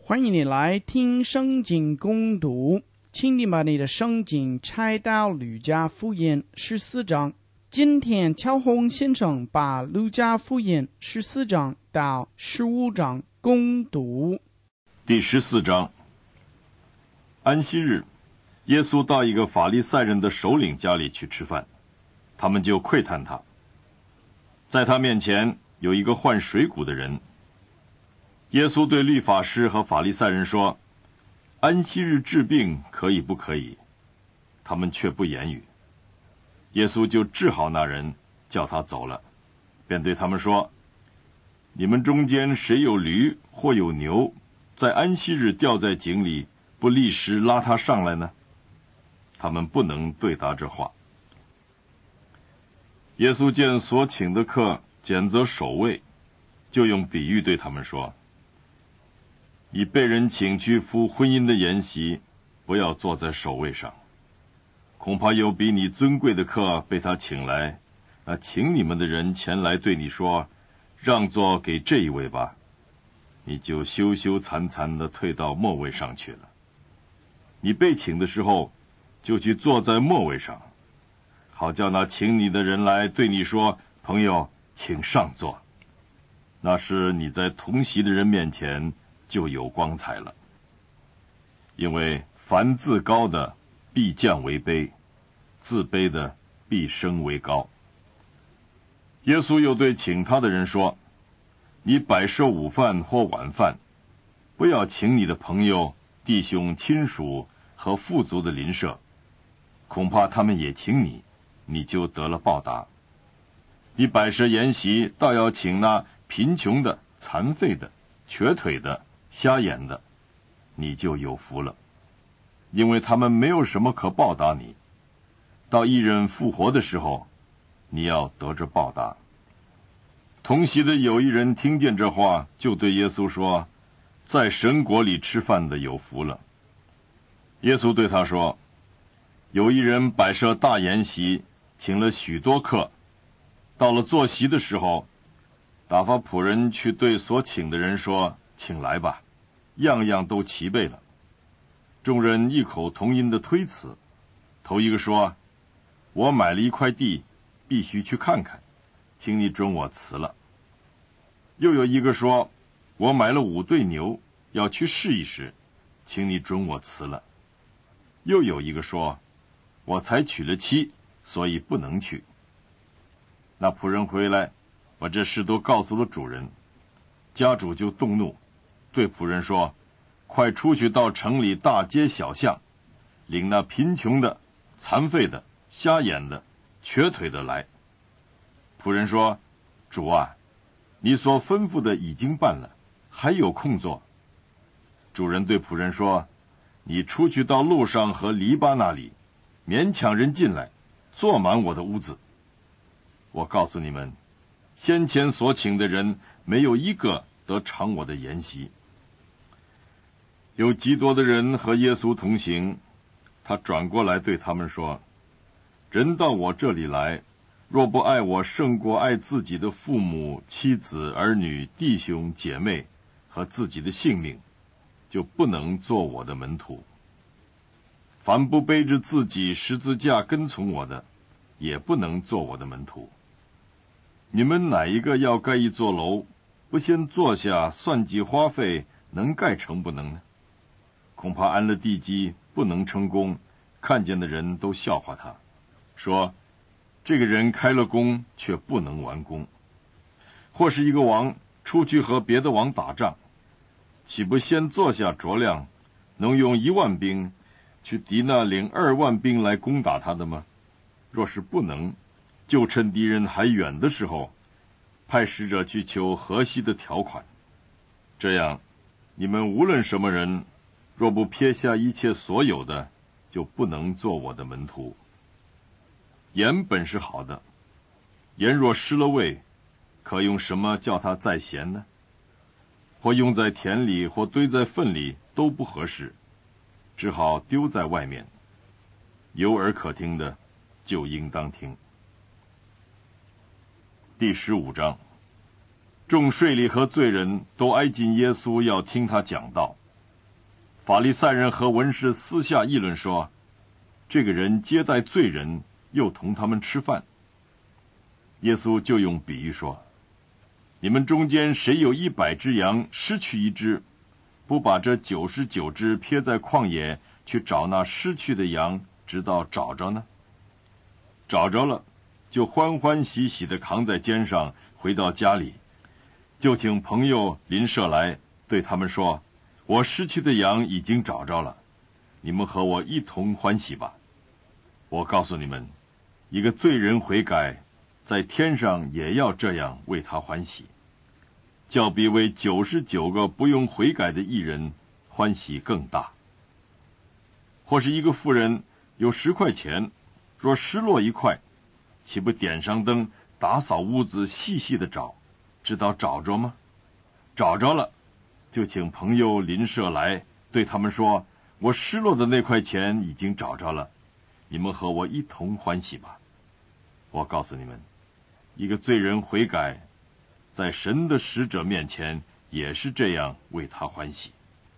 欢迎你来听圣经攻读，请你把你的圣经拆到路加福音14章。今天乔宏先生把路加福音14章到15章攻读。 第14章，安息日，耶稣到一个法利赛人的首领家里去吃饭，他们就窥探他。在他面前有一个患水谷的人。耶稣对律法师和法利赛人说：安息日治病可以不可以？他们却不言语。耶稣就治好那人，叫他走了，便对他们说：你们中间谁有驴或有牛，在安息日掉在井里，不立时拉他上来呢？他们不能对答这话。耶稣见所请的客拣择首位，就用比喻对他们说：已被人请去赴婚姻的筵席，不要坐在首位上。恐怕有比你尊贵的客被他请来，那请你们的人前来对你说：让座给这一位吧，你就羞羞惭惭地退到末位上去了。你被请的时候，就去坐在末位上，好叫那请你的人来对你说：朋友，请上座。那是你在同席的人面前就有光彩了。因为凡自高的必降为卑，自卑的必升为高。耶稣又对请他的人说：你摆设午饭或晚饭，不要请你的朋友、弟兄、亲属和富足的邻舍，恐怕他们也请你，你就得了报答。你摆设筵席，倒要请那贫穷的、残废的、瘸腿的、瞎眼的，你就有福了，因为他们没有什么可报答你。到一人复活的时候，你要得着报答。同席的有一人听见这话，就对耶稣说：在神国里吃饭的有福了。耶稣对他说：有一人摆设大筵席，请了许多客，到了坐席的时候，打发仆人去对所请的人说：请来吧，样样都齐备了。众人异口同音的推辞。头一个说：我买了一块地，必须去看看，请你准我辞了。又有一个说：我买了5对牛，要去试一试，请你准我辞了。又有一个说：我才娶了妻，所以不能去。那仆人回来，把这事都告诉了主人。家主就动怒，对仆人说：快出去到城里大街小巷，领那贫穷的、残废的、瞎眼的、瘸腿的来。仆人说：主啊，你所吩咐的已经办了，还有空做。主人对仆人说：你出去到路上和篱笆那里，勉强人进来，坐满我的屋子。我告诉你们，先前所请的人没有一个得尝我的筵席。有极多的人和耶稣同行，他转过来对他们说：人到我这里来，若不爱我胜过爱自己的父母、妻子、儿女、弟兄、姐妹和自己的性命，就不能做我的门徒。凡不背着自己十字架跟从我的，也不能做我的门徒。你们哪一个要盖一座楼，不先坐下算计花费，能盖成不能呢？恐怕安了地基，不能成功，看见的人都笑话他，说这个人开了工，却不能完工。或是一个王出去和别的王打仗，岂不先坐下酌量，能用1万兵去敌那领2万兵来攻打他的吗？若是不能，就趁敌人还远的时候，派使者去求河西的条款。这样，你们无论什么人，若不撇下一切所有的，就不能做我的门徒。盐本是好的，盐若失了味，可用什么叫它再咸呢？或用在田里，或堆在粪里，都不合适，只好丢在外面。有耳可听的，就应当听。第15章，众税吏和罪人都挨近耶稣，要听他讲道。 法利赛人和文士私下议论说，这个人接待罪人，又同他们吃饭。耶稣就用比喻说，你们中间谁有100只羊，失去一只，不把这99只撇在旷野，去找那失去的羊，直到找着呢？找着了，就欢欢喜喜地扛在肩上，回到家里，就请朋友邻舍来，对他们说，我失去的羊已经找着了，你们和我一同欢喜吧。我告诉你们，一个罪人悔改，在天上也要这样为他欢喜，较比为99个不用悔改的义人欢喜更大。或是一个妇人有10块钱，若失落1块，岂不点上灯，打扫屋子，细细的找，直到找着吗？找着了，就请朋友邻舍来，对他们说，我失落的那块钱已经找着了，你们和我一同欢喜吧。我告诉你们，一个罪人悔改，在神的使者面前也是这样为他欢喜。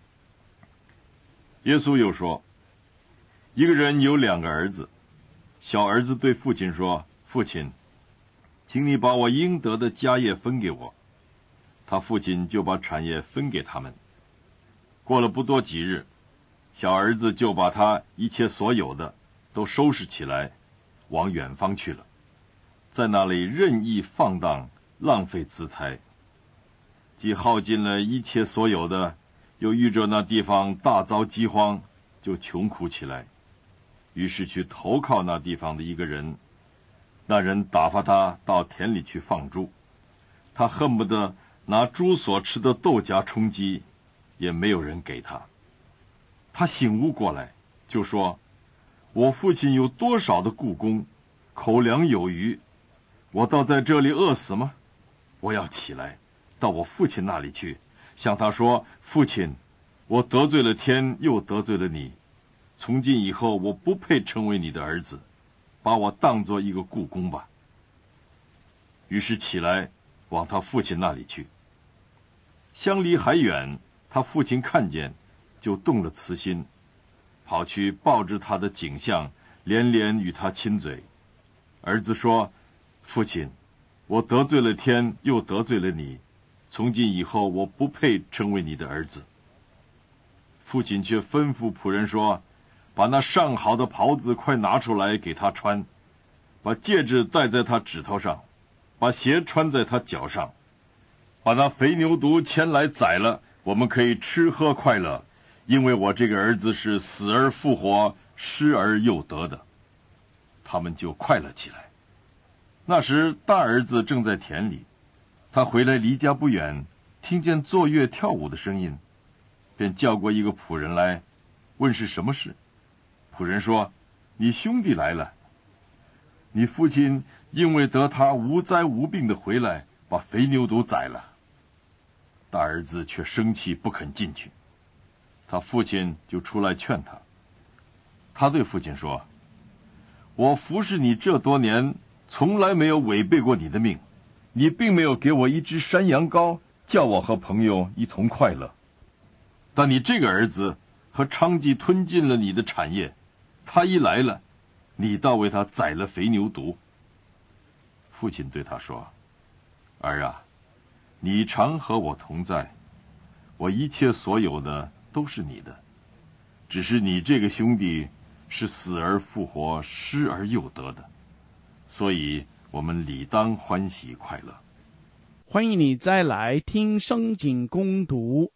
耶稣又说，一个人有2个儿子，小儿子对父亲说，父亲，请你把我应得的家业分给我。他父亲就把产业分给他们。过了不多几日，小儿子就把他一切所有的都收拾起来，往远方去了，在那里任意放荡，浪费资财，既耗尽了一切所有的，又遇着那地方大遭饥荒，就穷苦起来，于是去投靠那地方的一个人，那人打发他到田里去放猪，他恨不得拿猪所吃的豆荚充饥，也没有人给他。他醒悟过来，就说，我父亲有多少的雇工，口粮有余，我倒在这里饿死吗？我要起来到我父亲那里去，向他说，父亲，我得罪了天，又得罪了你，从今以后我不配成为你的儿子，把我当作一个雇工吧。于是起来往他父亲那里去。相离还远，他父亲看见，就动了慈心，跑去抱着他的颈项，连连与他亲嘴。儿子说，父亲，我得罪了天，又得罪了你，从今以后我不配成为你的儿子。父亲却吩咐仆人说，把那上好的袍子快拿出来给他穿，把戒指戴在他指头上，把鞋穿在他脚上，把那肥牛犊牵来宰了，我们可以吃喝快乐，因为我这个儿子是死而复活，失而又得的。他们就快乐起来。那时大儿子正在田里，他回来离家不远，听见作乐跳舞的声音，便叫过一个仆人来，问是什么事。仆人说，你兄弟来了，你父亲因为得他无灾无病的回来，把肥牛犊宰了。大儿子却生气不肯进去，他父亲就出来劝他。他对父亲说，我服侍你这多年，从来没有违背过你的命，你并没有给我一只山羊羔，叫我和朋友一同快乐。但你这个儿子和娼妓吞尽了你的产业，他一来了，你倒为他宰了肥牛犊。父亲对他说，儿啊，你常和我同在，我一切所有的都是你的，只是你这个兄弟是死而复活，失而又得的，所以我们理当欢喜快乐。 欢迎你再来听圣经攻读。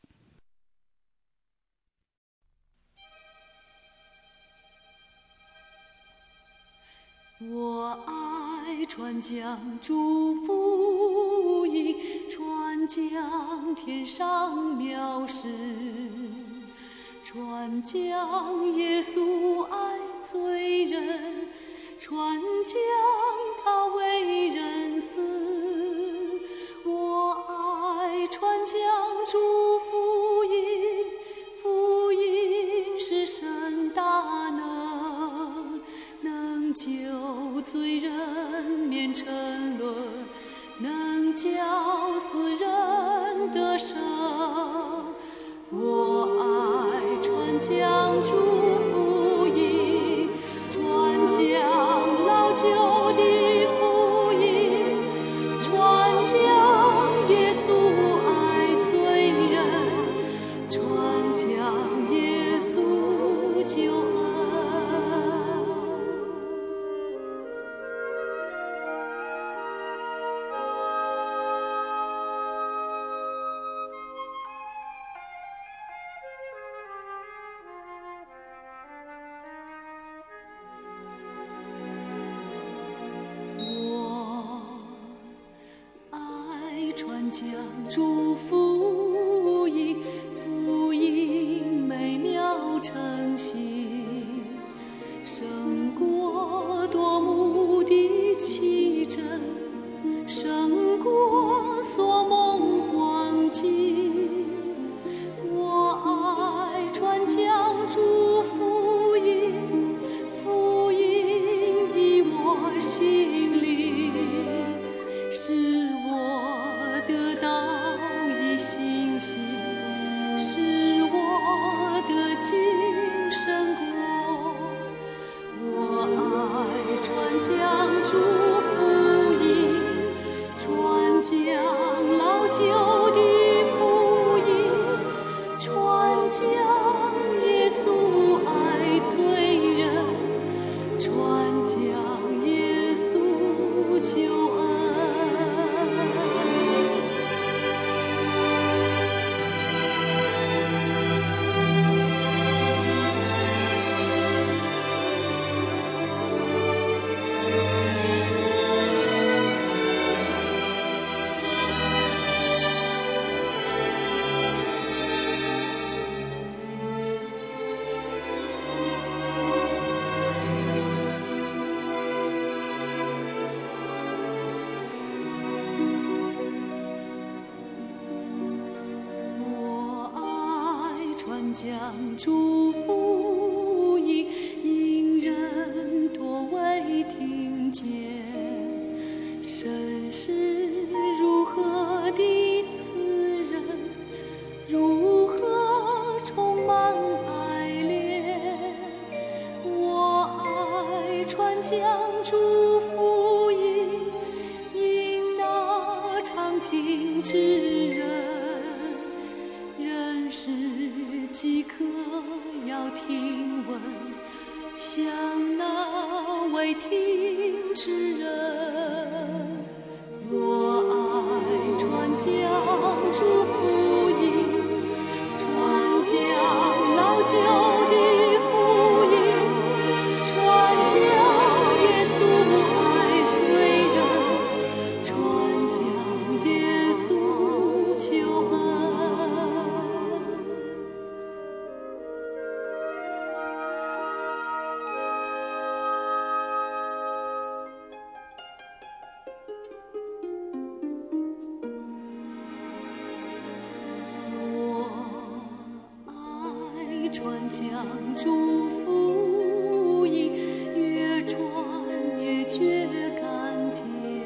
我爱传讲主福音，传讲天上妙事，传讲耶稣爱罪人，传讲他为人死。我爱传讲主福音，福音是神大能，能救罪人免沉沦，能叫死人得生。我爱传诚信，胜过夺目的奇珍，胜过所梦黄金。我爱传讲主福音，福音已我心里，使我得到一信心，使我得今生果。我爱传讲主福音，传讲老旧的福音，传讲耶稣爱罪人，传讲耶稣救恩。我爱传讲主福音，因人多未听见，神是如何的慈人，如何充满爱怜。我爱传讲主福音，因那常听之人，人是饥渴要听闻，像那未听之人。我爱传讲主福音，传讲老旧的福音，传讲耶稣爱罪人，传讲耶稣救恩。我爱传讲主福音，越传越觉甘甜。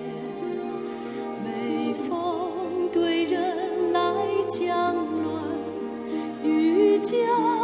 每逢对人来讲论，愈加